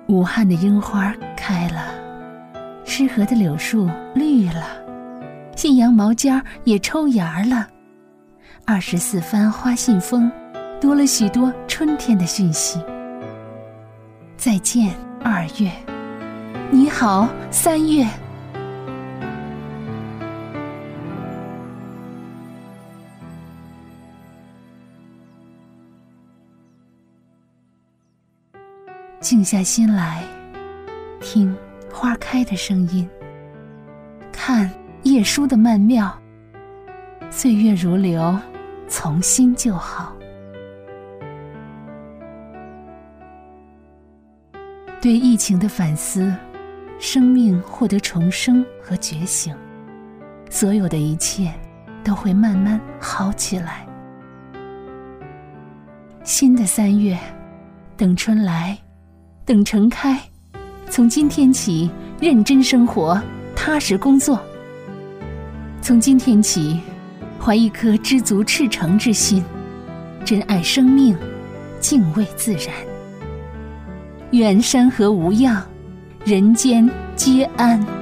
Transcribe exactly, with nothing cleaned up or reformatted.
武汉的樱花开了，浉河的柳树绿了，信阳毛尖也抽芽了。二十四番花信封多了许多春天的讯息。再见二月，你好三月。静下心来，听花开的声音，看叶舒的曼妙。岁月如流，从心就好。对疫情的反思，生命获得重生和觉醒，所有的一切都会慢慢好起来。新的三月，等春来，等盛开，从今天起认真生活，踏实工作。从今天起，怀一颗知足赤诚之心，珍爱生命，敬畏自然。愿山河无恙，人间皆安。